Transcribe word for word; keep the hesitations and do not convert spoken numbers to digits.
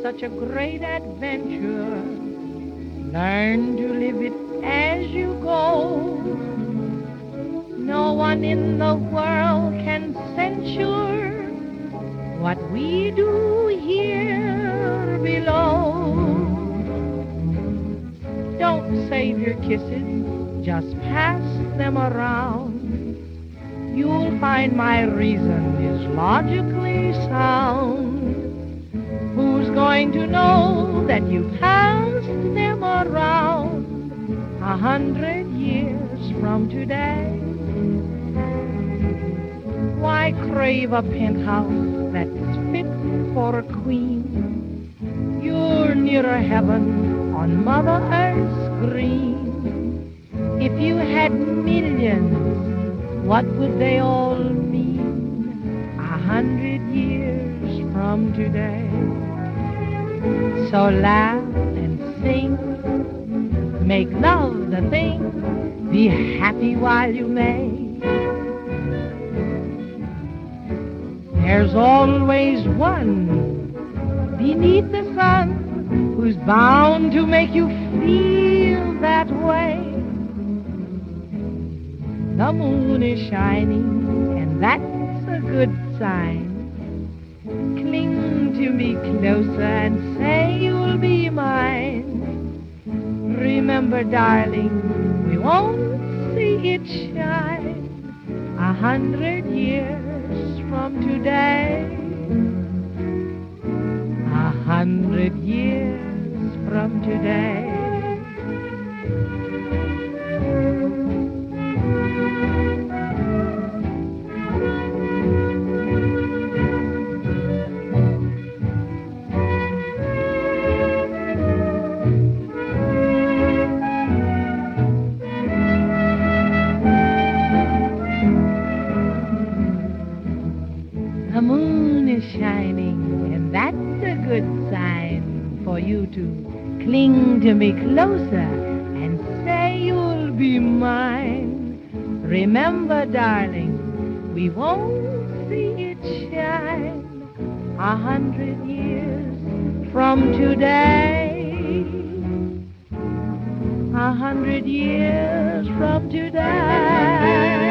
such a great adventure. Learn to live it as you go. No one in the world can censure what we do here below. Don't save your kisses, just pass them around. You'll find my reason is logically sound. Who's going to know that you passed them around a hundred years from today? Why crave a penthouse that's fit for a queen? You're nearer heaven on Mother Earth's green. If you had millions, what would they all mean a hundred years from today? So laugh and sing, make love the thing, be happy while you may. There's always one beneath the sun who's bound to make you feel that way. The moon is shining, and that's a good sign. Cling to me closer and say you'll be mine. Remember, darling, we won't see it shine a hundred years from today. A hundred years from today. The moon is shining, and that's a good sign for you to cling to me closer and say you'll be mine. Remember, darling, we won't see it shine a hundred years from today. A hundred years from today.